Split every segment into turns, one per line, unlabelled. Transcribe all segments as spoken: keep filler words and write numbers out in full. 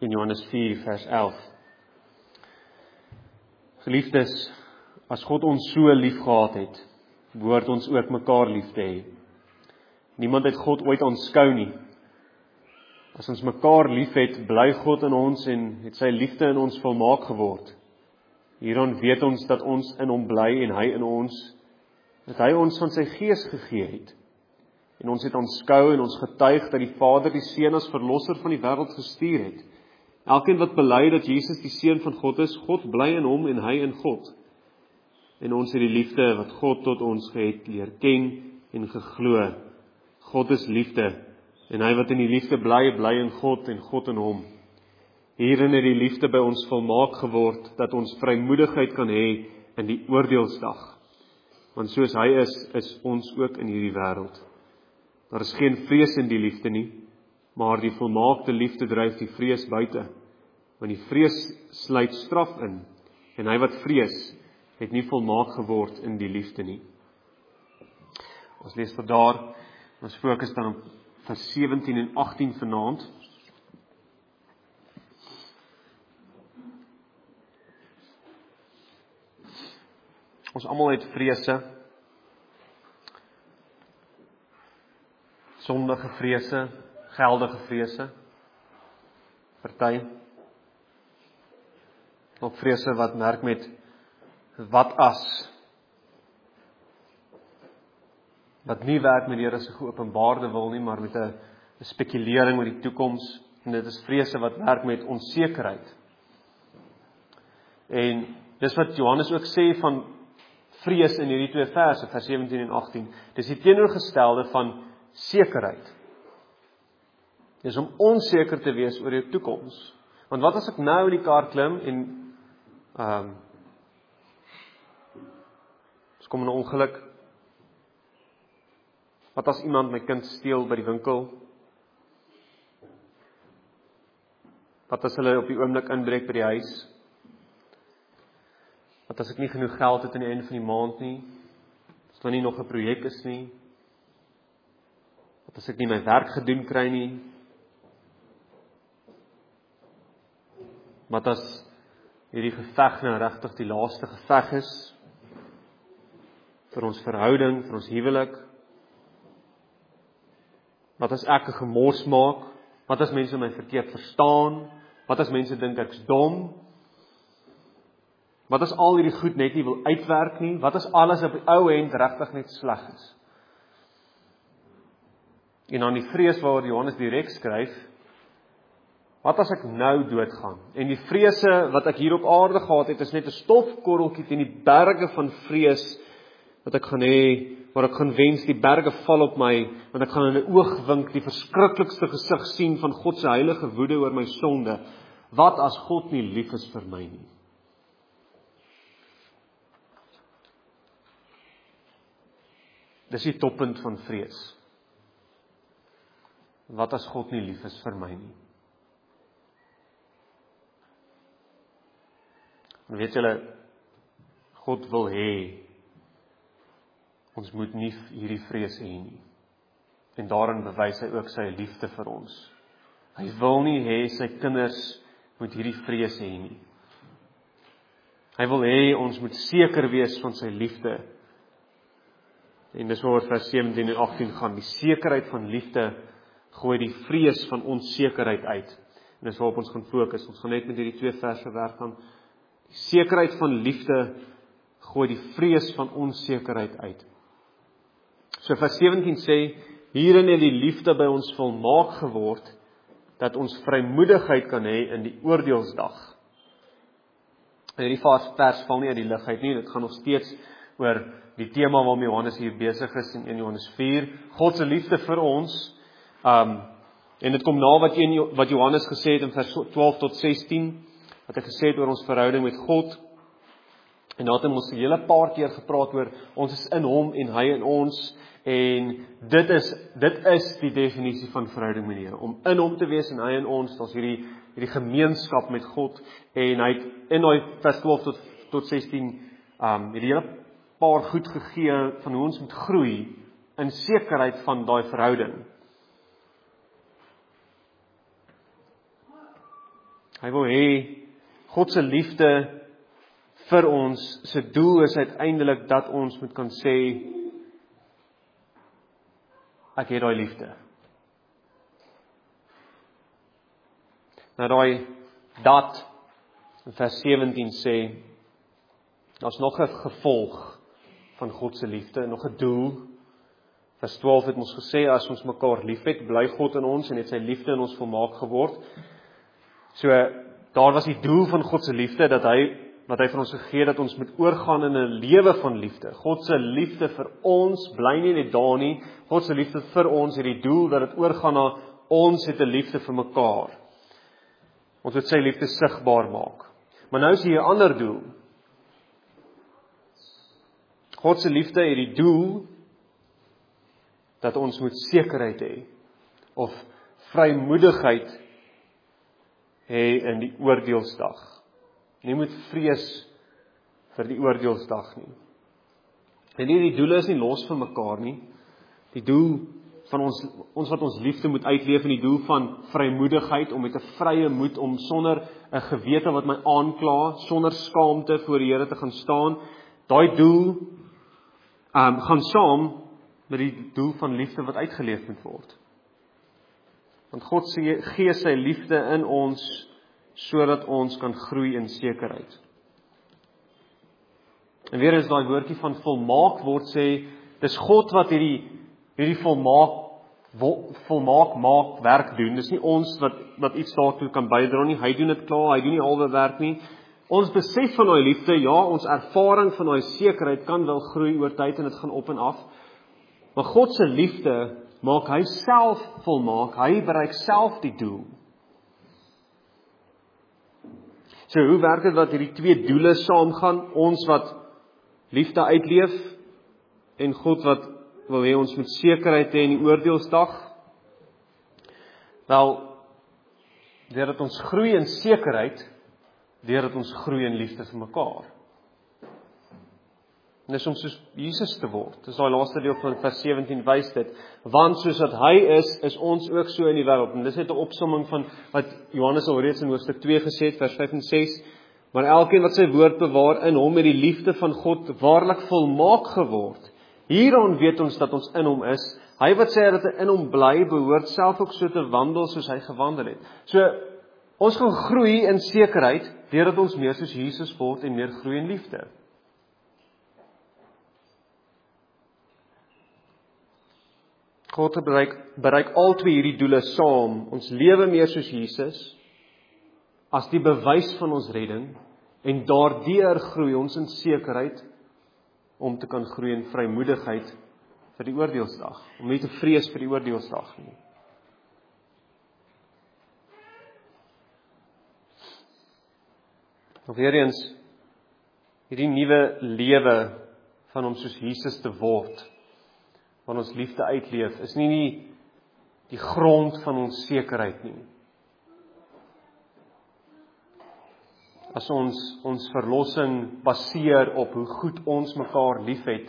in Johannes vier vers elf. Geliefdes, as God ons so lief gehad het, behoort ons ook mekaar lief te hê. Niemand het God ooit aanskou nie. As ons mekaar lief het, bly God in ons en het sy liefde in ons volmaak geword. Hieraan weet ons dat ons in hom bly en hy in ons, dat hy ons van sy gees gegee het. En ons het aanskou en ons getuig dat die Vader die Seun as verlosser van die wêreld gestuur het. Elkeen wat bely dat Jesus die Seun van God is, God bly in hom en hy in God. En ons het die liefde wat God tot ons het leer ken en geglo. God is liefde, en hy wat in die liefde bly, bly in God en God in hom. Hierin het die liefde by ons volmaak geword, dat ons vrymoedigheid kan hê in die oordeelsdag. Want soos hy is, is ons ook in hierdie wêreld. Daar is geen vrees in die liefde nie, maar die volmaakte liefde dryf die vrees buite. Want die vrees sluit straf in, en hy wat vrees, het nie volmaak geword in die liefde nie. Ons lees tot daar, ons fokus dan op vers sewentien en agttien vanaand. Ons almal het vrese, sondige vrese, geldige vrese, party, ook vrese wat merk met wat as, wat nie werk met die Here se geopenbaarde wil nie, maar met 'n spekulering oor die toekoms, en dit is vrese wat werk met onsekerheid. En dis wat Johannes ook sê van vrees in hierdie twee verse, vers sewentien en agttien. Dis die teenoorgestelde van sekerheid. Dis om onseker te wees oor jou toekoms. Want wat as ek nou in die kar klim en ehm um, as kom 'n ongeluk? Wat as iemand my kind steel by die winkel? Wat as hulle op die oomblik inbreek by die huis? Wat as ek nie genoeg geld het aan die einde van die maand nie? As daar nie nog 'n projek is nie? Wat as ek nie my werk gedoen kry nie? Wat as hierdie geveg nou regtig die laaste geveg is vir ons verhouding, vir ons huwelik? Wat as ek 'n gemors maak? Wat as mense my verkeerd verstaan? Wat as mense dink ek's dom? Wat as al hierdie goed net nie wil uitwerk nie? Wat as alles op die ou end regtig net sleg is? En dan die vrees waaroor Johannes direk skryf, wat as ek nou doodgaan? En die vrese wat ek hier op aarde gehad het, is net 'n stofkorreltjie teen die berge van vrees wat ek gaan hê, waar ek gaan wens, die berge val op my, want ek gaan in 'n oogwink die verskriklikste gesig sien van God se heilige woede oor my sonde. Wat as God nie lief is vir my nie? Dis die toppunt van vrees. Wat as God nie lief is vir my nie? En weet julle, God wil hê, ons moet nie hierdie vrees hê nie. En daarin bewys hy ook sy liefde vir ons. Hy wil nie hê sy kinders moet hierdie vrees hê nie. Hy wil hê ons moet seker wees van sy liefde. En dis waar vers sewentien en agttien gaan. Die sekerheid van liefde gooi die vrees van onsekerheid uit. En dis waarop ons gaan fokus. Ons gaan net met hierdie twee verse werk aan. Die sekerheid van liefde gooi die vrees van onsekerheid uit. So vers sewentien sê, hierin het die liefde by ons volmaak geword, dat ons vrymoedigheid kan hê in die oordeelsdag. En hierdie vers val nie uit die lug uit nie, dit gaan nog steeds oor die tema waarmee Johannes hier besig is in een Johannes vier, God se liefde vir ons, um, en dit kom na wat, een, wat Johannes gesê het in vers twaalf tot sestien, wat hy gesê het oor ons verhouding met God, en daar het ons 'n hele paar keer gepraat oor, ons is in hom en hy in ons, en dit is, dit is die definisie van verhouding met die Here, om in hom te wees en hy in ons, daar's hierdie, hierdie gemeenskap met God, en hy het in die vers twaalf tot, tot sestien, um, het die hele paar goed gegee van hoe ons moet groei in sekerheid van daai verhouding. Hy wil hê God se liefde vir ons, se doel is uiteindelik dat ons moet kan sê, ek het daai liefde. Nou daai dat in vers sewentien sê, daar's nog 'n gevolg van God se liefde, nog 'n doel. Vers twaalf het ons gesê, as ons mekaar liefhet, bly God in ons en het sy liefde in ons volmaak geword. So, daar was die doel van God se liefde, dat hy, wat hy vir ons gegee, dat ons moet oorgaan in 'n lewe van liefde. God se liefde vir ons, bly nie net daar nie, God se liefde vir ons, het die doel, dat het oorgaan na, ons het 'n liefde vir mekaar. Ons moet sy liefde sigbaar maak. Maar nou is hier 'n ander doel. God se liefde het die doel, dat ons moet sekerheid hê, of vrymoedigheid hê in die oordeelsdag. Nie moet vrees vir die oordeelsdag nie. En nie die doele is nie los van mekaar nie. Die doel van ons, ons wat ons liefde moet uitleef in die doel van vrymoedigheid, om met 'n vrye moed, om sonder 'n gewete wat my aankla, sonder skaamte voor die Here te gaan staan. Daai doel um, gaan saam met die doel van liefde wat uitgeleef moet word. Want God gee sy liefde in ons, sodat ons kan groei in sekerheid. En weer is daai woordjie van volmaak word sê, dis God wat hierdie hierdie volmaak volmaak maak werk doen. Dis nie ons wat wat iets daartoe kan bydra nie. Hy doen dit klaar, hy doen nie halwe werk nie. Ons besef van daai liefde, ja, ons ervaring van daai sekerheid kan wel groei oor tyd en dit gaan op en af. Maar God se liefde maak hy self volmaak, hy bereik self die doel. So hoe werk dit dat hierdie twee doele saamgaan? Ons wat liefde uitleef en God wat wil hê ons moet sekerheid hê in die oordeelsdag. Wel, deurdat ons groei in sekerheid, deurdat ons groei in liefde vir mekaar. En dis om soos Jesus te word. Dis daai laaste deel van vers sewentien wys dit. Want soos wat hy is, is ons ook so in die wêreld. En dis net 'n opsomming van wat Johannes al reeds in hoofstuk twee gesê het, vers vyf en ses. Maar elkeen wat sy woord bewaar, in hom het die liefde van God waarlik volmaak geword. Hieraan weet ons dat ons in hom is. Hy wat sê dat hy in hom bly, behoort self ook so te wandel soos hy gewandel het. So, ons gaan groei in sekerheid, deurdat ons meer soos Jesus word en meer groei in liefde. God bereik, bereik al twee hierdie doele saam. Ons lewe meer soos Jesus, as die bewys van ons redding, en daardeur groei ons in sekerheid, om te kan groei in vrymoedigheid vir die oordeelsdag, om nie te vrees vir die oordeelsdag nie. Nog weer eens, hierdie nuwe lewe van om soos Jesus te word, van ons liefde uitleef, is nie nie die grond van ons sekerheid nie. As ons ons verlossing baseer op hoe goed ons mekaar liefhet,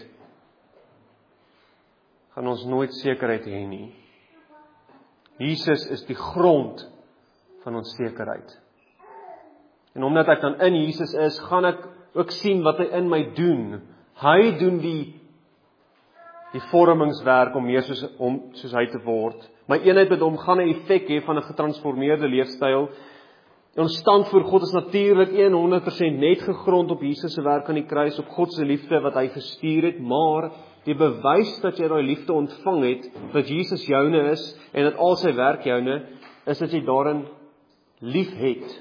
gaan ons nooit sekerheid hê nie. Jesus is die grond van ons sekerheid. En omdat ek dan in Jesus is, gaan ek ook sien wat hy in my doen. Hy doen die die vormingswerk om meer soos, om, soos hy te word. My eenheid met hom gaan 'n effek hê van 'n getransformeerde leefstyl. Ons stand voor God is natuurlik honderd persent net gegrond op Jesus se werk aan die kruis, op God se liefde wat hy gestuur het, maar die bewys dat jy daai liefde ontvang het, dat Jesus joune is en dat al sy werk joune, is dat jy daarin lief het.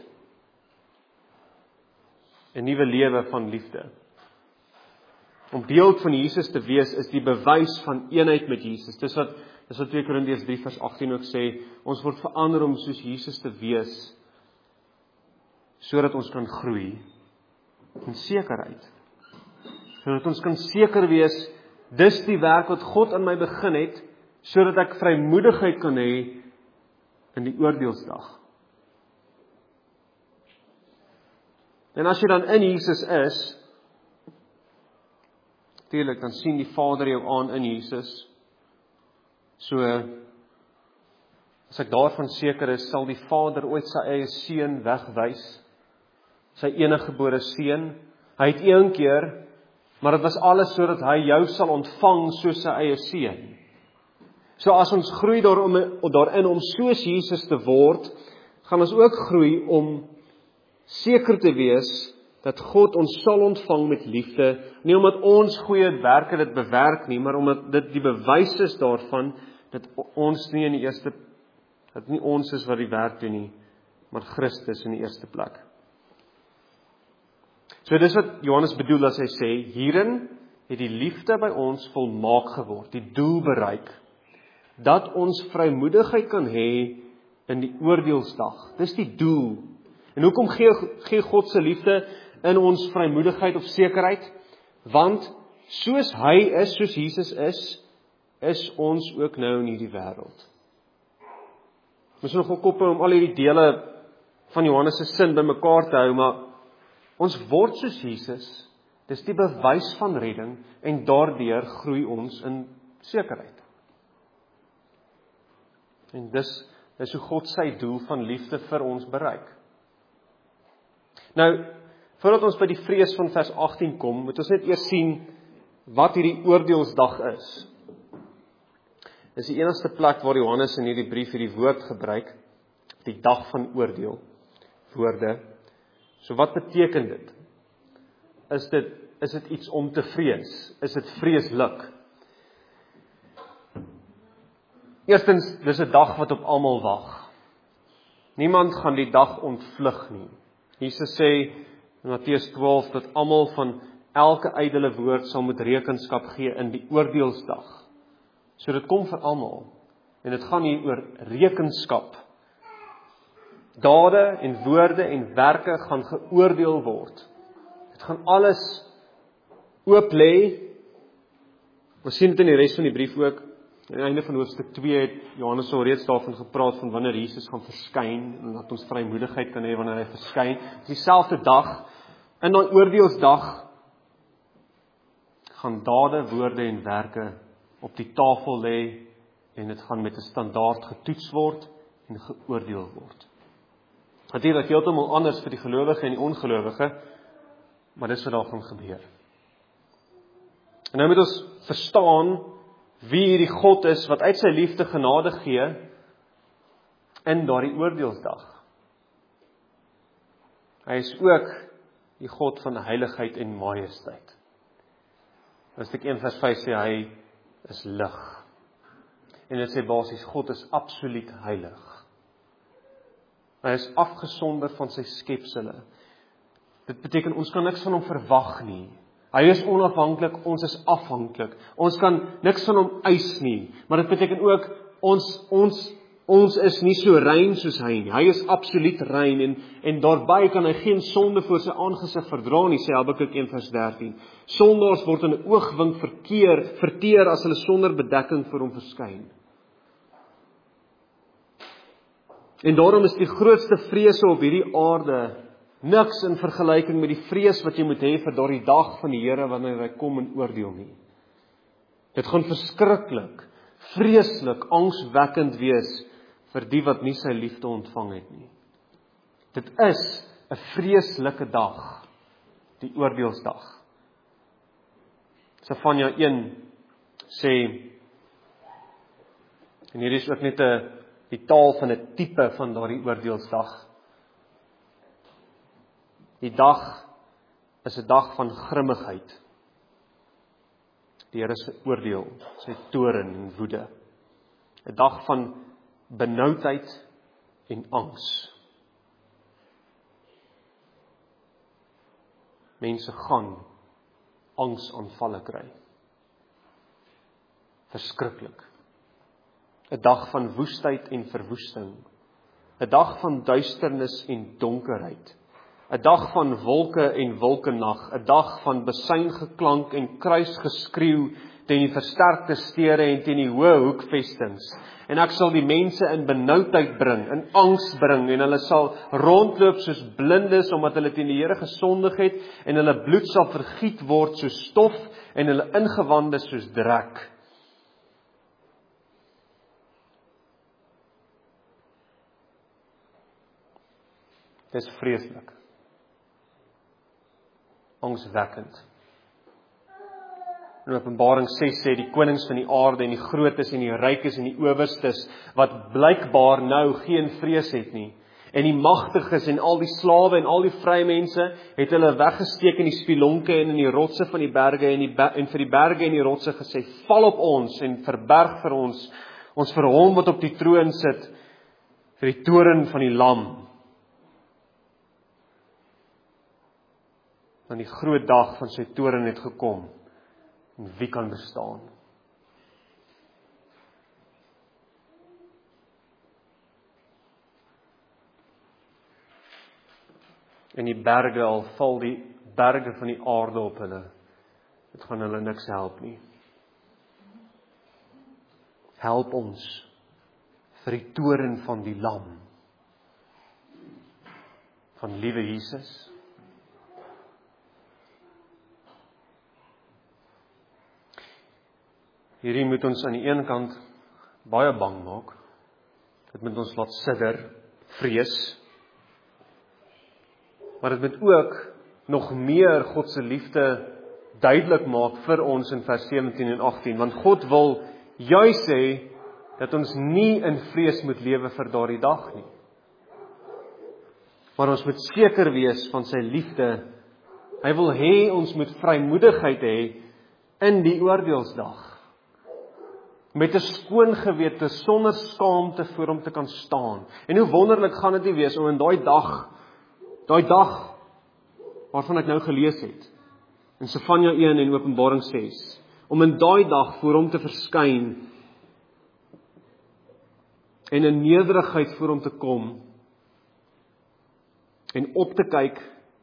'n Nuwe lewe van liefde. Om beeld van Jesus te wees is die bewys van eenheid met Jesus. Dis wat dis wat twee Korintiërs drie vers agttien ook sê, ons word verander om soos Jesus te wees, sodat ons kan groei in sekerheid. Sodat ons kan seker wees, dis die werk wat God in my begin het, sodat ek vrymoedigheid kan hê in die oordeelsdag. En as jy dan in Jesus is, natuurlik, dan sien die Vader jou aan in Jesus. So, As ek daarvan seker is, sal die Vader ooit sy eie seun wegwys, sy eniggebore seun. Hy het een keer, maar dit was alles sodat hy jou sal ontvang soos sy eie seun. So as ons groei daarom, daarin om soos Jesus te word, gaan ons ook groei om seker te wees dat God ons sal ontvang met liefde, nie omdat ons goeie werke dit bewerk nie, maar omdat dit die bewys is daarvan, dat ons nie in die eerste, dat nie ons is wat die werk doen nie, maar Christus in die eerste plek. So dis wat Johannes bedoel as hy sê, hierin het die liefde by ons volmaak geword, die doel bereik, dat ons vrymoedigheid kan hê in die oordeelsdag. Dis die doel. En hoekom gee, gee God se liefde in ons vrymoedigheid of sekerheid? Want soos hy is, soos Jesus is, is ons ook nou in hierdie wêreld. Ons moet nog kop om al hierdie dele van Johannes se sin bymekaar te hou, maar ons word soos Jesus, dis die bewys van redding, en daardeur groei ons in sekerheid. En dis, dis hoe God sy doel van liefde vir ons bereik. Nou, voordat ons by die vrees van vers agttien kom, moet ons net eers sien wat hierdie oordeelsdag is. Dis die enigste plek waar Johannes in hierdie brief hierdie woord gebruik, die dag van oordeel, woorde. So wat beteken dit? Is dit, is dit iets om te vrees? Is dit vreeslik? Eerstens, dis 'n dag wat op almal wag. Niemand gaan die dag ontvlug nie. Jesus sê in Matteus twaalf dat almal van elke ydelle woord sal moet rekenskap gee in die oordeelsdag. So dit kom vir almal. En dit gaan hier oor rekenskap. Dade en woorde en werke gaan geoordeel word. Dit gaan alles oop lê. Ons sien dit in die res van die brief ook. Aan die einde van hoofstuk twee het Johannes al reeds daarvan gepraat van wanneer Jesus gaan verskyn en dat ons vrymoedigheid kan hê wanneer hy verskyn. Dis dieselfde dag, in daai oordeelsdag gaan dade, woorde en werke op die tafel lê en dit gaan met 'n standaard getoets word en geoordeel word. Natuurlik heeltemal anders vir die gelowige en die ongelowige, maar dis wat daar gaan gebeur. En nou moet ons verstaan wie hierdie God is wat uit sy liefde genade gee in daardie oordeelsdag. Hy is ook die God van heiligheid en majesteit. As ek een vers vyf sê, hy is lig. En dit sê basies, God is absoluut heilig. Hy is afgesonder van sy skepsele. Dit beteken, ons kan niks van hom verwag nie. Hy is onafhanklik, ons is afhanklik. Ons kan niks van hom eis nie. Maar dit beteken ook, ons, ons, ons is nie so rein soos hy nie. Hy is absoluut rein en, en daarby kan hy geen sonde voor sy aangesig verdra nie, sê Habakuk een vers dertien. Sondaars word in 'n oogwink verkeer, verteer as hulle sonder bedekking vir hom verskyn. En daarom is die grootste vrese op hierdie aarde niks in vergelyking met die vrees wat jy moet hê vir daardie dag van die Here wanneer hy kom en oordeel nie. Dit gaan verskriklik, vreeslik, angswekkend wees vir die wat nie sy liefde ontvang het nie. Dit is 'n vreeslike dag, die oordeelsdag. Sefanja een sê, en hier is ook net 'n die taal van 'n tipe van daardie oordeelsdag. Die dag is 'n dag van grimmigheid. Die Here se oordeel, sy toorn en woede. 'n Dag van benoudheid en angs. Mense gaan angsaanvalle kry. Verskriklik. 'n Dag van woestheid en verwoesting. 'n Dag van duisternis en donkerheid. 'n Dag van wolke en wolkenag, 'n dag van besuingeklank en kruisgeskreeu teen die versterkte steure en teen die hoë hoekvestings. En ek sal die mense in benoudheid bring, in angs bring, en hulle sal rondloop soos blindes, omdat hulle teen die Here gesondig het, en hulle bloed sal vergiet word soos stof, en hulle ingewande soos drek. Dis vreeslik. Angswekkend. In Openbaring ses sê die konings van die aarde en die grootes en die rykes en die owerstes, wat blykbaar nou geen vrees het nie, en die magtiges en al die slawe en al die vrye mense, het hulle weggesteek in die spilonke en in die rotse van die berge en, die ber en vir die berge en die rotse gesê, val op ons en verberg vir ons, ons vir hom wat op die troon sit, vir die toren van die lam. Want die groot dag van sy toren het gekom, en wie kan bestaan? En die berge, al val die berge van die aarde op hulle, dit gaan hulle niks help nie. Help ons vir die toren van die lam, van liewe Jesus. Hierdie moet ons aan die een kant baie bang maak. Dit moet ons laat sidder, vrees. Maar dit moet ook nog meer God se liefde duidelik maak vir ons in vers sewentien en agttien. Want God wil juis sê dat ons nie in vrees moet lewe vir daardie dag nie. Maar ons moet seker wees van sy liefde. Hy wil hê ons moet vrymoedigheid hê in die oordeelsdag. Met 'n skoon gewete, sonder skaamte voor hom te kan staan. En hoe wonderlik gaan dit nie wees om in daai dag, daai dag waarvan ek nou gelees het, in Sefanja een en Openbaring ses, om in daai dag voor hom te verskyn en in nederigheid voor hom te kom en op te kyk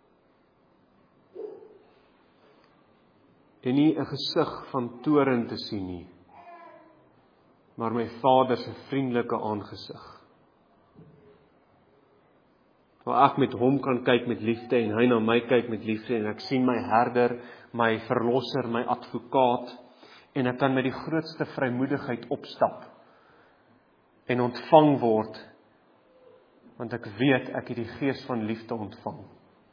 en nie 'n gesig van toorn te sien nie, maar my Vader se vriendelike aangesig. Waar ek met hom kan kyk met liefde en hy na my kyk met liefde en ek sien my herder, my verlosser, my advokaat en ek kan met die grootste vrymoedigheid opstap en ontvang word, want ek weet ek het die gees van liefde ontvang.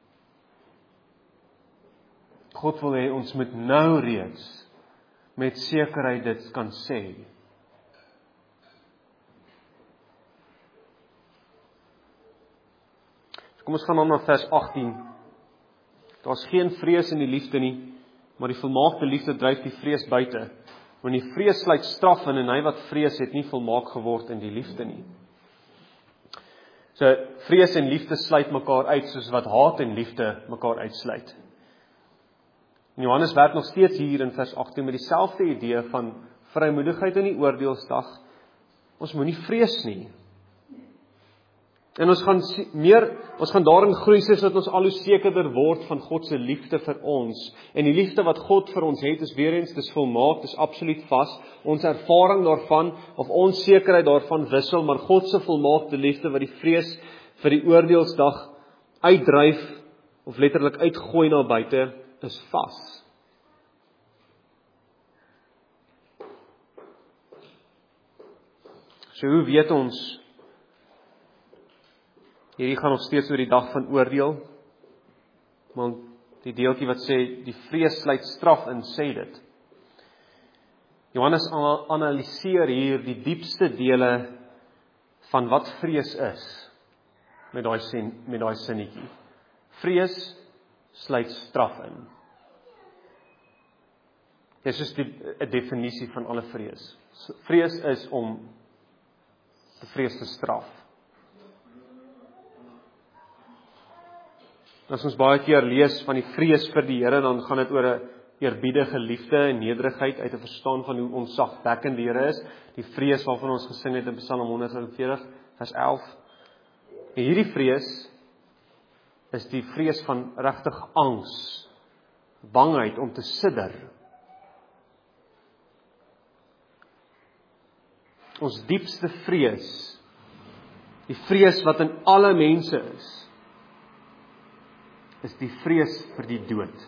God wil hê ons moet nou reeds met sekerheid dit kan sê. Kom ons gaan dan na vers agttien. Daar's geen vrees in die liefde nie, maar die volmaakte liefde dryf die vrees buite. Want die vrees sluit straf in en hy wat vrees het nie volmaak geword in die liefde nie. So vrees en liefde sluit mekaar uit soos wat haat en liefde mekaar uitsluit. En Johannes werk nog steeds hier in vers agttien met dieselfde idee van vrymoedigheid in die oordeelsdag. Ons moenie vrees nie. En ons gaan meer, ons gaan daarin groei soos dat ons al hoe sekerder word van God se liefde vir ons. En die liefde wat God vir ons het, is weer eens, dis volmaak, dis absoluut vas. Ons ervaring daarvan, of ons sekerheid daarvan wissel, maar God se volmaakte liefde wat die vrees vir die oordeelsdag uitdryf, of letterlik uitgooi na buite, is vas. So hoe weet ons? Hierdie gaan nog steeds oor die dag van oordeel. Want die deeltjie wat sê, die vrees sluit straf in, sê dit. Johannes analiseer hier die diepste dele van wat vrees is, met daai sin, met daai sinnetjie. Vrees sluit straf in. Dit is die 'n definisie van alle vrees. Vrees is om te vrees te straf. As ons baie keer lees van die vrees vir die Here, dan gaan dit oor 'n eerbiedige liefde en nederigheid uit 'n verstaan van hoe ontzagwekkend die Here is. Die vrees waarvan ons gesing het in Psalm honderd en veertig vers elf. En hierdie vrees is die vrees van regtig angs, bangheid om te sidder. Ons diepste vrees, die vrees wat in alle mense is, is die vrees vir die dood.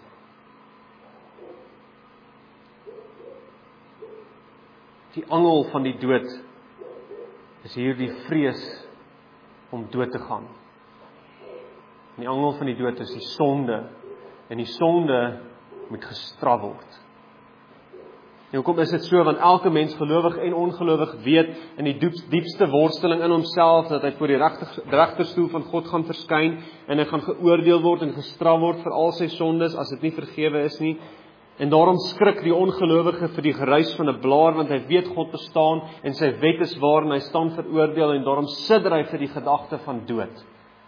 Die angel van die dood is hier die vrees om dood te gaan. En die angel van die dood is die sonde. En die sonde moet gestraf word. En hoekom is dit so? Want elke mens, gelowig en ongelowig, weet in die diep, diepste worsteling in homself dat hy voor die regterstoel van God gaan verskyn en hy gaan geoordeel word en gestraf word vir al sy sondes as dit nie vergewe is nie. En daarom skrik die ongelowige vir die geruis van 'n blaar, want hy weet God bestaan en sy wet is waar en hy staan veroordeel en daarom sidder hy vir die gedagte van dood.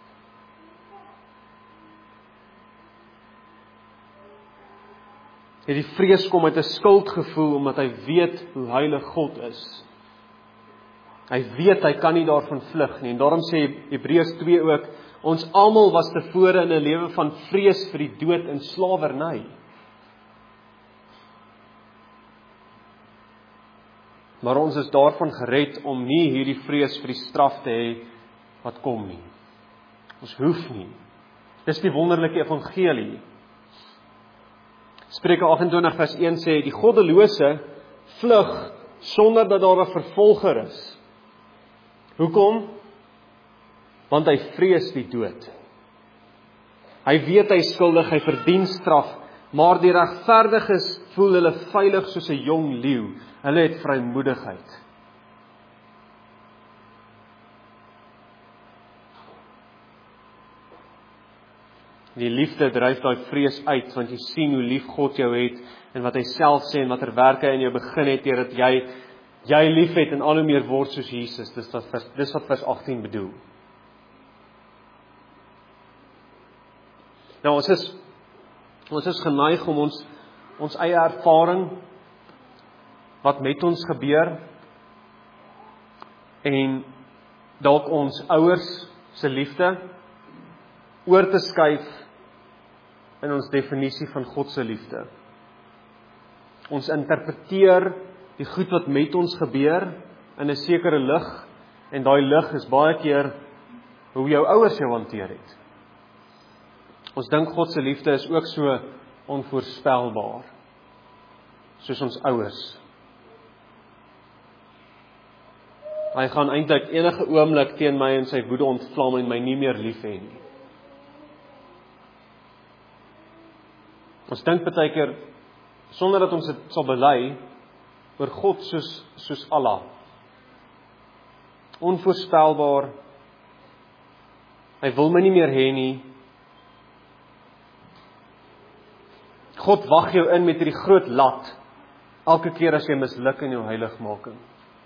Hierdie vrees kom uit 'n skuldgevoel omdat hy weet hoe heilig God is. Hy weet hy kan nie daarvan vlug nie en daarom sê Hebreërs twee ook, ons almal was tevore in 'n lewe van vrees vir die dood en slawerny. Maar ons is daarvan gered om nie hierdie vrees vir die straf te hê wat kom nie. Ons hoef nie. Dis die wonderlike evangelie. Spreuke agt en twintig vers een sê, die goddelose vlug sonder dat daar 'n vervolger is. Hoekom? Want hy vrees die dood. Hy weet hy is skuldig, hy verdien straf, maar die regverdiges voel hulle veilig soos 'n jong leeu. Hulle het vrymoedigheid. Die liefde dryf daai vrees uit, want jy sien hoe lief God jou het, en wat hy self sê, en watter werke in jou begin het, deur dat jy, jy lief het, en al hoe meer word soos Jesus. Dis wat, dis wat vers agttien bedoel. Nou, ons is, ons is geneig om ons, ons eie ervaring, wat met ons gebeur, en dalk ons ouers se liefde, oor te skuif in ons definisie van God se liefde. Ons interpreteer die goed wat met ons gebeur in 'n sekere lig, en daai lig is baie keer hoe jou ouers jou hanteer het. Ons dink God se liefde is ook so onvoorspelbaar, soos ons ouers. Hy gaan eintlik enige oomblik teen my in sy woede ontvlam en my nie meer lief hê nie. Ons dink baie keer, sonder dat ons dit sal bely, oor God soos, soos Allah. Onvoorspelbaar. Hy wil my nie meer hê nie. God wag jou in met hierdie groot lat, elke keer as jy misluk in jou heiligmaking.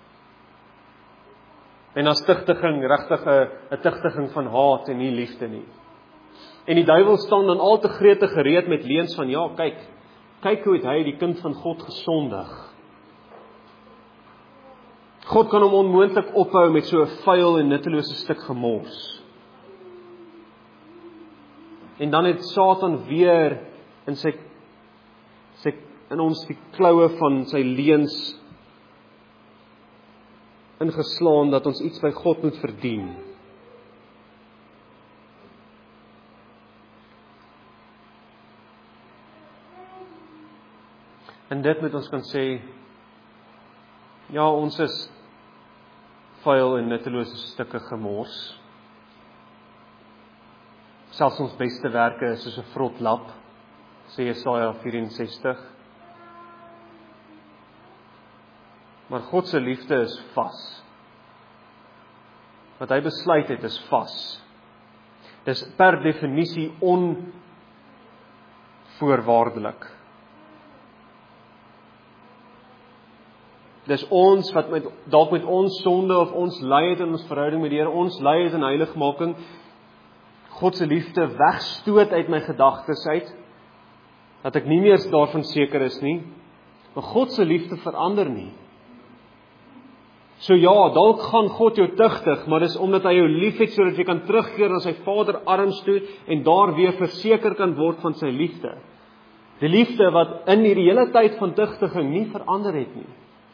En as tigtiging, regtig 'n 'n tigtiging van haat en nie liefde nie. En die duiwel staan dan al te gretig gereed met leuns van, ja, kyk, kyk hoe het hy die kind van God gesondig. God kan hom onmoontlik ophou met so 'n vuil en nuttelose stuk gemors. En dan het Satan weer in sy, sy in ons die kloue van sy leuns ingeslaan dat ons iets by God moet verdien. En dit moet ons kan sê, ja, ons is vuil en nuttelose stukke gemors. Selfs ons beste werke is soos 'n vrot lap, sê Jesaja vyf en ses. Maar God se liefde is vas. Wat hy besluit het is vas. Dis per definisie onvoorwaardelik. Dis ons wat met dalk met ons sonde of ons ly het in ons verhouding met die Here, ons ly het in heiligmaking, God se liefde wegstoot uit my gedagtes uit, dat ek nie meer daarvan seker is nie, maar God se liefde verander nie. So ja, dalk gaan God jou tugtig, maar dis omdat hy jou liefhet sodat jy kan terugkeer na sy Vader arms toe en daar weer verseker kan word van sy liefde. Die liefde wat in hierdie hele tyd van tugtiging nie verander het nie.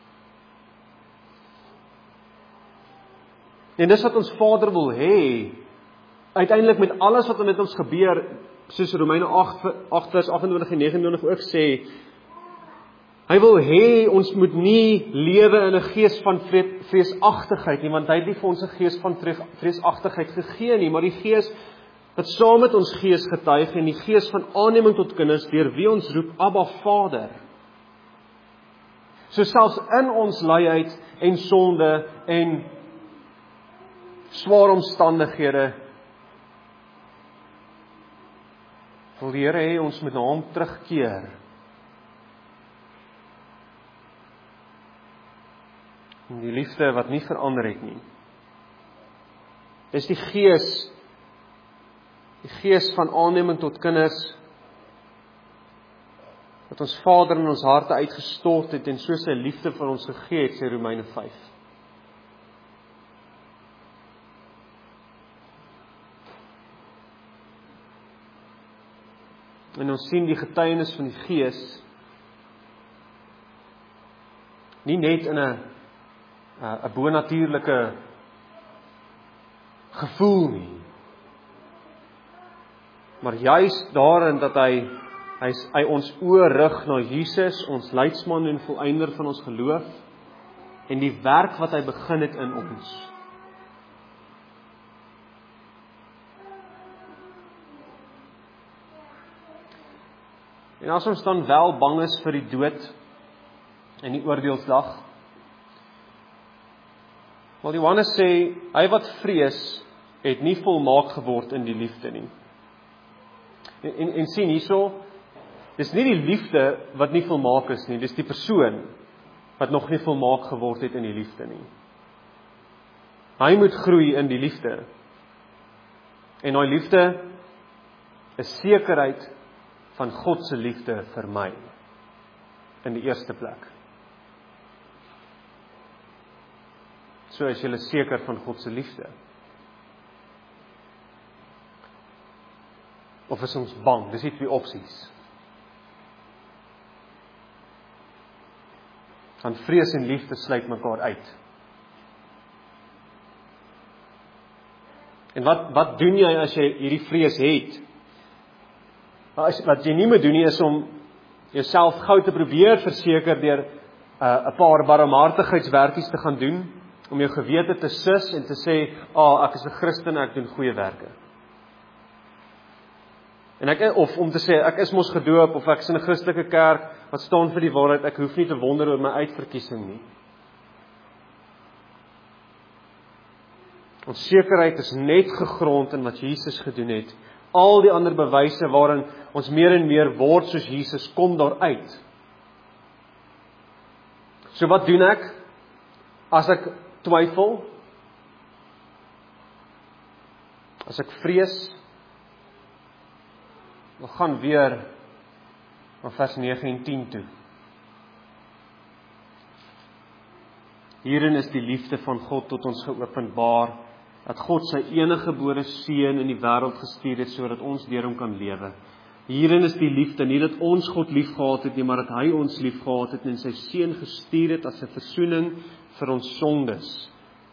En dis wat ons Vader wil hê, uiteindelik met alles wat met ons gebeur, soos Romeine agt vers agt en twintig en nege en twintig ook sê, hy wil hê ons moet nie lewe in 'n gees van vreesagtigheid nie, want hy het nie vir ons 'n gees van vreesagtigheid gegee nie, maar die gees wat saam met ons gees getuig en die gees van aanneming tot kinders deur wie ons roep Abba Vader. So selfs in ons luiheid en sonde en swaar omstandighede wil die Here hê ons moet na hom terugkeer. En die liefde wat nie verander het nie. Dis die gees, die gees van aanneming tot kinders, wat ons Vader in ons harte uitgestort het en so sy liefde vir ons gegee het, sê Romeine vyf. En ons sien die getuienis van die Gees nie net in 'n 'n bonatuurlike gevoel nie, maar juis daarin dat hy hy, hy ons oë rig na Jesus, ons leidsman en volëinder van ons geloof, en die werk wat hy begin het in ons. En as ons dan wel bang is vir die dood en die oordeelsdag, wel Johannes sê, hy wat vrees, het nie volmaak geword in die liefde nie. En, en, en sien hierso, dis nie die liefde wat nie volmaak is nie, dis die persoon wat nog nie volmaak geword het in die liefde nie. Hy moet groei in die liefde. En daai liefde is sekerheid van God se liefde vir my in die eerste plek. So is jy seker van God se liefde. Of is ons bang? Dis die twee opsies. Want vrees en liefde sluit mekaar uit. En wat wat doen jy as jy hierdie vrees het? As, wat jy nie moet doen nie is om jouself gou te probeer verseker deur 'n uh, 'n paar barmhartigheidswerkies te gaan doen, om jou gewete te sus en te sê, "Ah, oh, ek is 'n Christen en ek doen goeie werke." En ek of om te sê ek is mos gedoop of ek is in 'n Christelike kerk wat staan vir die waarheid, ek hoef nie te wonder oor my uitverkiesing nie. Ons sekerheid is net gegrond in wat Jesus gedoen het. Al die ander bewyse waarin ons meer en meer word soos Jesus, kom daaruit. So wat doen ek as ek twyfel? As ek vrees? We gaan weer na vers nege en tien toe. Hierin is die liefde van God tot ons geopenbaar, dat God sy eniggebore seun in die wêreld gestuur het sodat ons deur hom kan lewe. Hierin is die liefde, nie dat ons God liefgehad het nie, maar dat hy ons liefgehad het en sy seun gestuur het as 'n versoening vir ons sondes.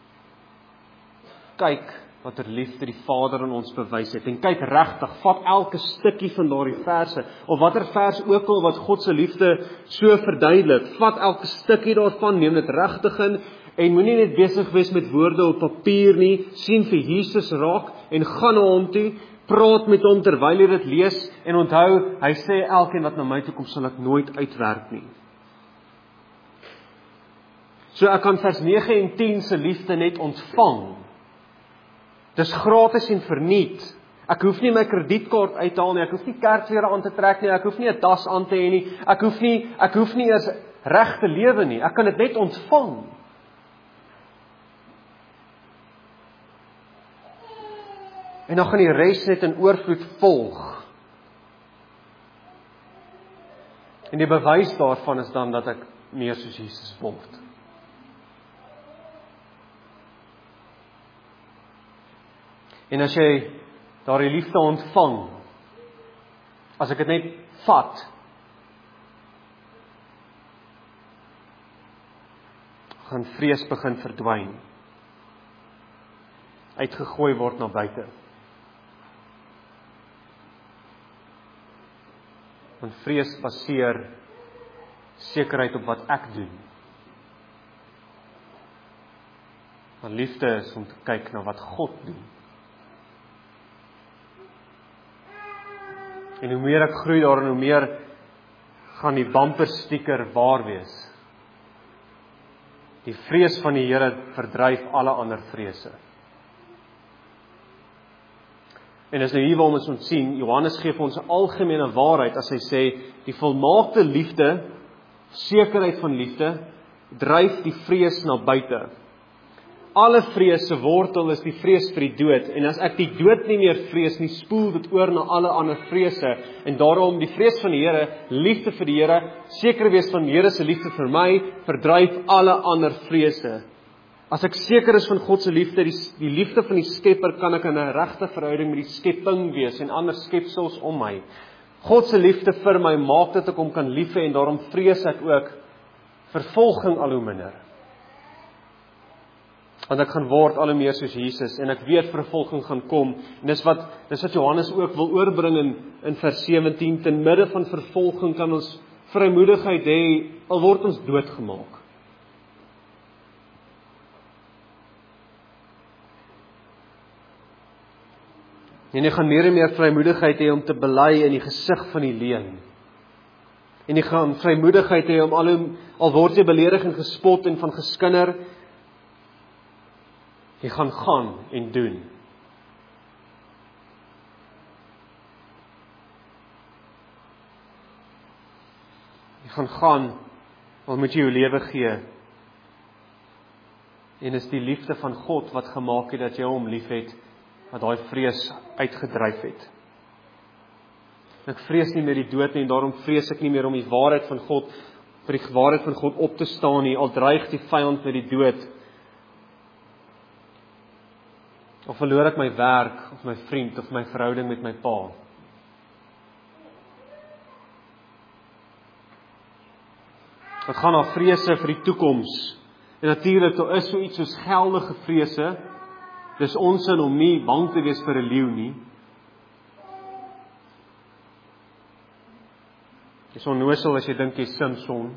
Kyk watter liefde die Vader aan ons bewys het. En kyk regtig, vat elke stukkie van daardie verse, of watter vers ook al wat God se liefde so verduidelik, vat elke stukkie daarvan, neem dit regtig in, en moenie net besig wees met woorde op papier nie, sien vir Jesus raak, en gaan na hom toe, praat met hom terwyl jy dit lees, en onthou, hy sê elkeen wat na my toe kom, sal ek nooit uitwerk nie. So ek kan vers nege en tien se liefde net ontvang. Dis gratis en verniet. Ek hoef nie my kredietkaart uit te haal nie, ek hoef nie kerkklere aan te trek nie, ek hoef nie 'n tas aan te hê nie, ek hoef nie, ek hoef nie eers reg te lewe nie, ek kan dit net ontvang. En dan gaan die res net in oorvloed volg. En die bewys daarvan is dan dat ek meer soos Jesus word. En as jy daardie liefde ontvang, as ek dit net vat, gaan vrees begin verdwyn, uitgegooi word na buite. Want vrees baseer sekerheid op wat ek doen. Want liefde is om te kyk na wat God doen. En hoe meer ek groei daarin, hoe meer gaan die bumper sticker waar wees. Die vrees van die Here verdryf alle ander vrese. En as nou hier waar ons ons sien, Johannes gee vir ons 'n algemene waarheid as hy sê, die volmaakte liefde, sekerheid van liefde, dryf die vrees na buite. Alle vrees se wortel is die vrees vir die dood, en as ek die dood nie meer vrees nie, spoel dit oor na alle ander vrese, en daarom die vrees van die Here, liefde vir die Here, seker wees van die Here se liefde vir my, verdryf alle ander vrese. As ek seker is van God se liefde, die, die liefde van die Skepper, kan ek in 'n regte verhouding met die skepping wees, en ander skepsels om my. God se liefde vir my maak dat ek hom kan lief hê, en daarom vrees ek ook vervolging al hoe minder. Want ek gaan word al hoe meer soos Jesus, en ek weet vervolging gaan kom, en dis wat, dis wat Johannes ook wil oorbring in, in vers sewentien, ten midde van vervolging kan ons vrymoedigheid hê, al word ons doodgemaak. En jy gaan meer en meer vrymoedigheid hê om te bely in die gesig van die leuen. En jy gaan vrymoedigheid hê om al hoe, al word jy beledig en gespot en van geskinder, jy gaan gaan en doen. Jy gaan gaan, al moet jy jou lewe gee. En is die liefde van God wat gemaak het dat jy hom liefhet, wat daai vrees uitgedryf het. Ek vrees nie meer die dood nie, en daarom vrees ek nie meer om die waarheid van God, vir die waarheid van God op te staan nie, al dreig die vyand met die dood. Of verloor ek my werk, of my vriend, of my verhouding met my pa. Ek gaan na vrese vir die toekoms. En natuurlik, daar is so iets soos geldige vrese. Dis onsin om nie bang te wees vir 'n leeu nie. Dis onnoosel as jy dink jy Samson.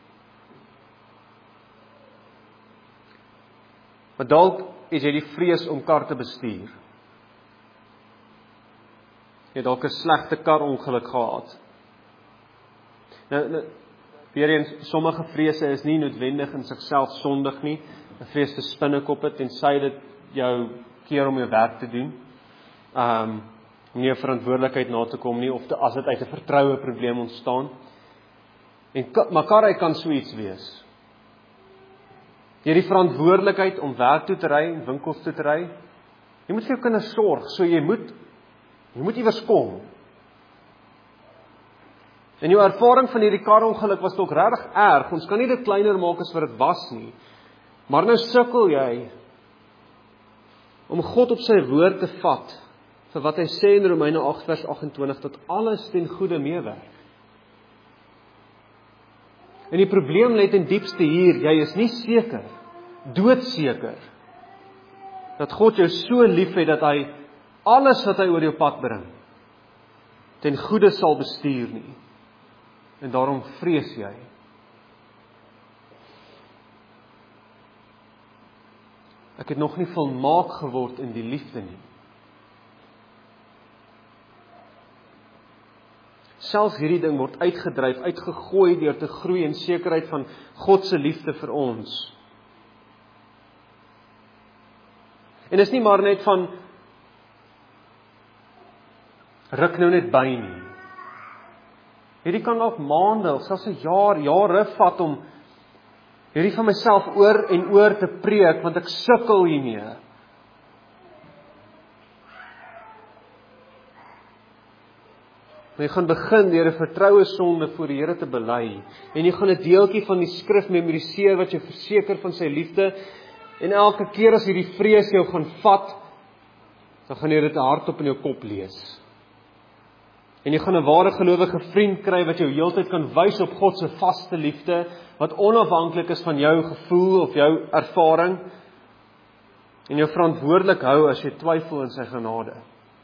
Maar dalk is jy die vrees om kar te bestuur. Jy het dalk 'n slegte karongeluk gehad. Nou, nou weer eens, sommige vrese is nie noodwendig in sigself sondig nie. 'n Vrees vir spinnekoppe, tensy dit jou keer om jou werk te doen. Um, om nie 'n verantwoordelikheid na te kom nie, of te, as dit uit 'n vertroue probleem ontstaan. En, maar karry kan so iets wees. Jy het die verantwoordelikheid om werk toe te ry, en winkels toe te ry. Jy moet vir jou kinders sorg, so jy moet, jy moet iewers kom. En jou ervaring van hierdie karongeluk was dalk regtig erg, ons kan nie dit kleiner maak as wat dit was nie. Maar nou sukkel jy om God op sy woord te vat, vir wat hy sê in Romeine agt vers agt-en-twintig, dat alles ten goeie meewerk. En die probleem lê ten diepste hier, jy is nie seker, doodseker, dat God jou so lief het, dat hy alles wat hy oor jou pad bring, ten goeie sal bestuur nie. En daarom vrees jy. Ek het nog nie volmaak geword in die liefde nie. Selfs hierdie ding word uitgedryf, uitgegooi deur te groei in sekerheid van God se liefde vir ons. En dis nie maar net van ruk nou net by nie. Hierdie kan dalk maande of selfs 'n jaar, jare vat om hierdie van myself oor en oor te preek, want ek sukkel hiermee. Maar jy gaan begin deur 'n vertroue sonde voor die Here te bely, en jy gaan 'n deeltjie van die skrif memoriseer wat jou verseker van sy liefde, en elke keer as hierdie vrees jou gaan vat, dan gaan jy dit hardop in jou kop lees. En jy gaan 'n ware gelowige vriend kry wat jou heeltyd kan wys op God se vaste liefde, wat onafhanklik is van jou gevoel of jou ervaring, en jou verantwoordelik hou as jy twyfel in sy genade.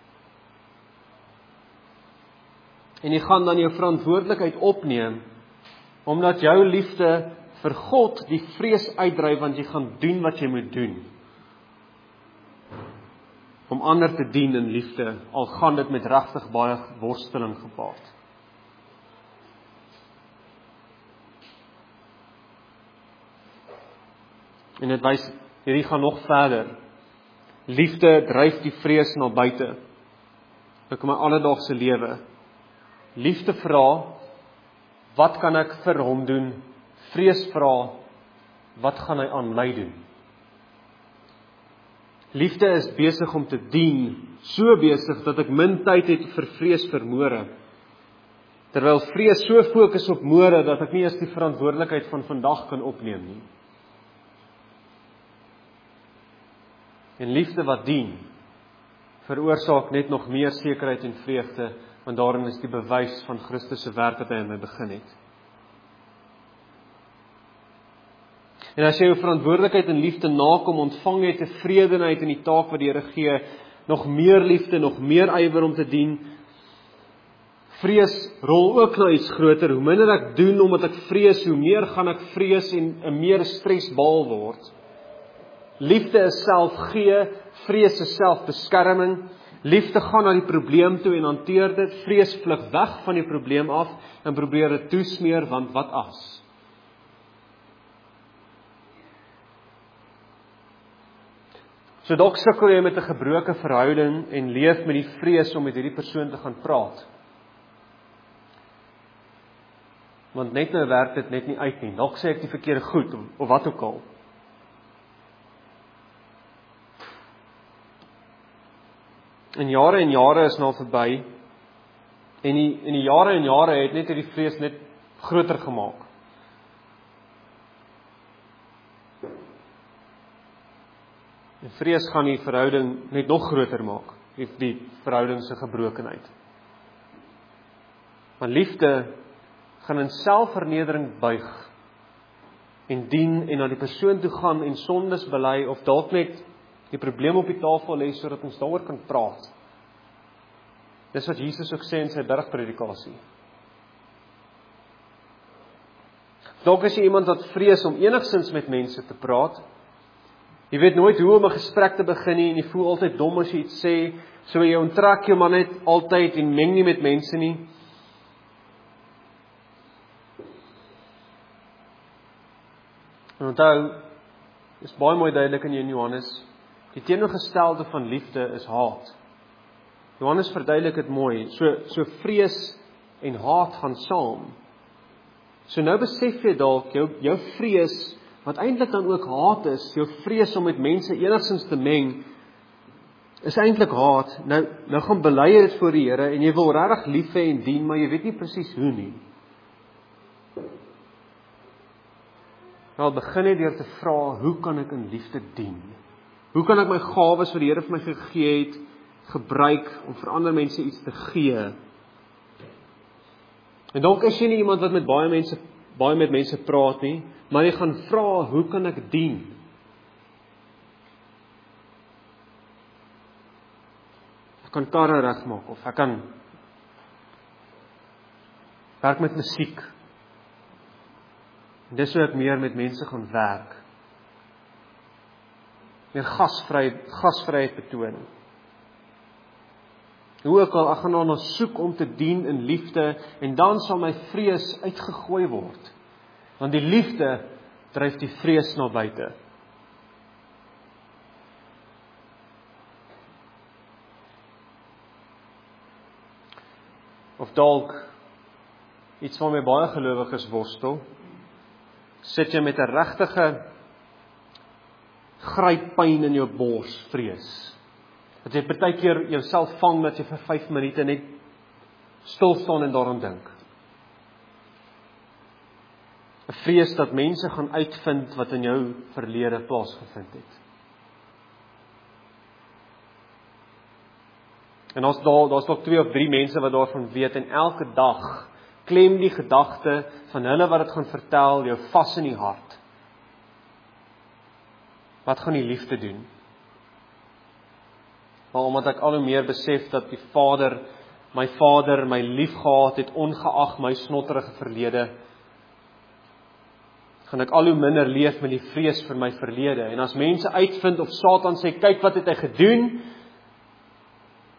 En jy gaan dan jou verantwoordelikheid opneem, omdat jou liefde vir God die vrees uitdryf, want jy gaan doen wat jy moet doen. om ander te dien in liefde, al gaan dit met regtig baie worsteling gepaard. En dit wys, hierdie gaan nog verder. Liefde dryf die vrees na buite. Ek in my alledaagse lewe. Liefde vra, wat kan ek vir hom doen? Vrees vra, wat gaan hy aan my doen? Liefde is besig om te dien, so besig dat ek min tyd het vir vrees vir môre. Terwyl vrees so fokus op môre dat ek nie eens die verantwoordelikheid van vandag kan opneem nie. En liefde wat dien, veroorsaak net nog meer sekerheid en vreugde, want daarin is die bewys van Christus se werk wat hy in my begin het. En as jy jou verantwoordelikheid en liefde nakom, ontvang jy tevredenheid in die taak wat die Here gee, nog meer liefde, nog meer ywer om te dien. Vrees rol ook na iets groter. Hoe minder ek doen omdat ek vrees, hoe meer gaan ek vrees en 'n meer stresbal word. Liefde is self gee, vrees is selfbeskerming. Liefde gaan na die probleem toe en hanteer dit. Vrees vlug weg van die probleem af en probeer dit toesmeer, want wat as? So dalk sukkel jy met 'n gebroke verhouding en leef met die vrees om met hierdie persoon te gaan praat. Want net nou werk dit net nie uit nie. Dalk sê ek die verkeerde goed of, of wat ook al. En jare en jare is nou verby. En die en die jare en jare het net hierdie vrees net groter gemaak. En vrees gaan die verhouding net nog groter maak, die, die verhouding se gebrokenheid. Maar liefde gaan in selfvernedering buig en dien en na die persoon toe gaan en sondes bely of dalk net die probleem op die tafel lê sodat ons daaroor kan praat. Dis wat Jesus ook sê in sy bergpredikasie. Dalk is jy iemand wat vrees om enigsins met mense te praat. Jy weet nooit hoe om 'n gesprek te begin nie en jy voel altyd dom as jy iets sê, so jy onttrek jou maar net altyd en meng nie met mense nie. En onthou, is baie mooi duidelik in een Johannes, die teenoorgestelde van liefde is haat. Johannes verduidelik dit mooi, so, so vrees en haat gaan saam. So nou besef jy dalk, jou, jou vrees, wat eintlik dan ook haat is, jou vrees om met mense enigstens te meng, is eintlik haat. Nou, nou gaan bely jy dit voor die Here, en jy wil regtig lief hê en dien, maar jy weet nie presies hoe nie. Nou, begin jy deur te vra, hoe kan ek in liefde dien? Hoe kan ek my gawes wat die Here vir my gegee het, gebruik om vir ander mense iets te gee? En dalk is jy nie iemand wat met baie mense, baie met mense praat nie, maar jy gaan vra, hoe kan ek dien? Ek kan karre regmaak, of ek kan werk met musiek. En dis hoe ek meer met mense gaan werk. Meer gasvryheid, gasvryheid betoon. Hoe ook al, ek gaan daarna soek om te dien in liefde, en dan sal my vrees uitgegooi word. Want die liefde dryf die vrees na buite. Of dalk iets waarmee baie gelowiges worstel, sit jy met 'n regtige gryppyn in jou bors, vrees. Dat jy partykeer jouself vang dat jy vir vyf minute net stil staan en daaraan dink. 'n Vrees dat mense gaan uitvind wat in jou verlede plaasgevind het. En ons daar daar's nog twee of drie mense wat daarvan weet, en elke dag klem die gedagte van hulle wat dit gaan vertel jou vas in die hart. Wat gaan die liefde doen? Maar omdat ek al hoe meer besef dat die Vader, my Vader, my lief gehad het, ongeag my snotterige verlede, gaan ek al hoe minder leef met die vrees vir my verlede. En as mense uitvind of Satan sê, kyk wat het hy gedoen,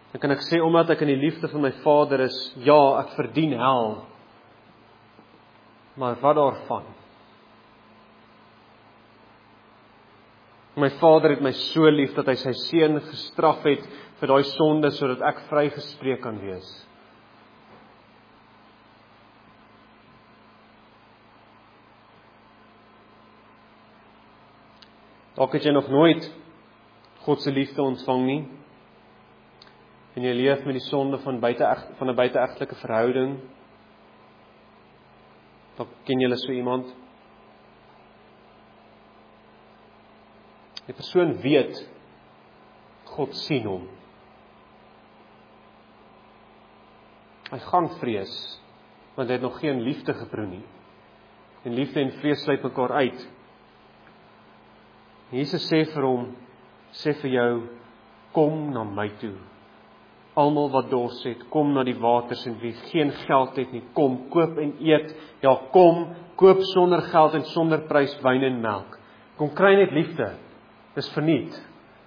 Dan kan ek sê, omdat ek in die liefde van my Vader is, ja, ek verdien hel. Maar wat daarvan? My Vader het my so lief, dat hy sy seun gestraf het vir daai sonde, sodat ek vrygespreek kan wees. Dalk het jy nog nooit God se liefde ontvang nie, en jy leef met die sonde van buite van 'n buiteegtelike verhouding. Dalk ken jy so iemand. Die persoon weet, God sien hom. Hy gaan vrees, want hy het nog geen liefde geproe nie. En liefde en vrees sluit mekaar uit. Jesus sê vir hom, sê vir jou, kom na my toe. Almal wat dors het, kom na die waters, en wie geen geld het nie, kom, koop en eet. Ja, kom, koop sonder geld en sonder prys wyn en melk. Kom kry net liefde. Dis verniet.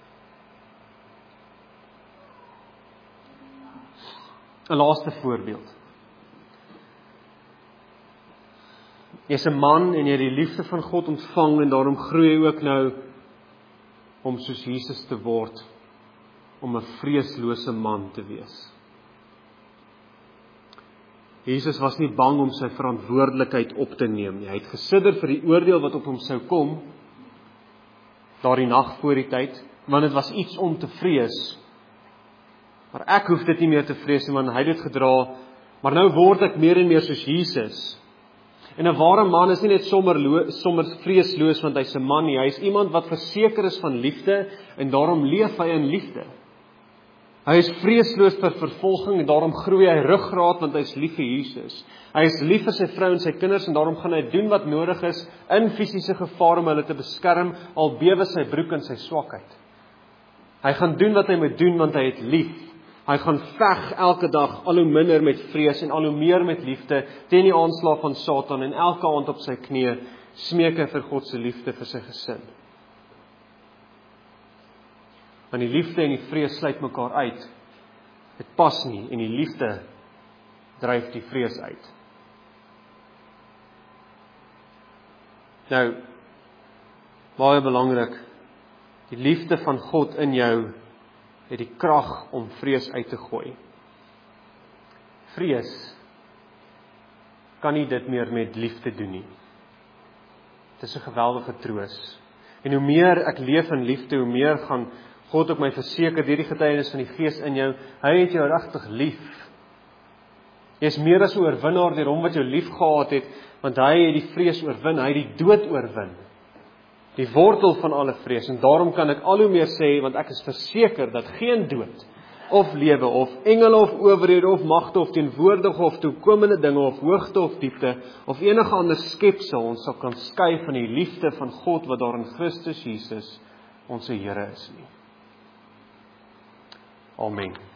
Een laaste voorbeeld. Jy is 'n man en jy het die liefde van God ontvang, en daarom groei jy ook nou om soos Jesus te word, om 'n vreeslose man te wees. Jesus was nie bang om sy verantwoordelikheid op te neem nie. Hy het gesidder vir die oordeel wat op hom sou kom, daardie nag voor die tyd, want dit was iets om te vrees. Maar ek hoef dit nie meer te vrees nie, want hy het dit gedra, maar nou word ek meer en meer soos Jesus. En 'n ware man is nie net sommer, sommer vreesloos, want hy's 'n man nie, hy is iemand wat verseker is van liefde, en daarom leef hy in liefde. Hy is vreesloos vir vervolging, en daarom groei hy ruggraat, want hy is lief vir Jesus. Hy is lief vir sy vrou en sy kinders, en daarom gaan hy doen wat nodig is, in fisiese gevaar om hulle te beskerm, al bewe sy broek in sy swakheid. Hy gaan doen wat hy moet doen, want hy het lief. Hy gaan veg elke dag, al hoe minder met vrees, en al hoe meer met liefde, teen die aanslag van Satan, en elke aand op sy knie, smeek hy vir God se liefde vir sy gesin. Want die liefde en die vrees sluit mekaar uit. Dit pas nie, en die liefde dryf die vrees uit. Nou, baie belangrik, die liefde van God in jou het die krag om vrees uit te gooi. Vrees kan nie dit meer met liefde doen nie. Dit is 'n geweldige troos. En hoe meer ek leef in liefde, hoe meer gaan God op my verseker deur die getuienis van die Gees in jou, hy het jou regtig lief. Jy is meer as 'n oorwinnaar deur hom wat jou lief gehad het, want hy het die vrees oorwin, hy het die dood oorwin. Die wortel van alle vrees, en daarom kan ek al hoe meer sê, want ek is verseker dat geen dood, of lewe, of engele, of owerhede, of magte, of teenwoordige, of toekomende dinge, of hoogte, of diepte, of enige ander skepsel ons sal kan skei van die liefde van God, wat daar in Christus Jesus, ons Here is nie. Amen.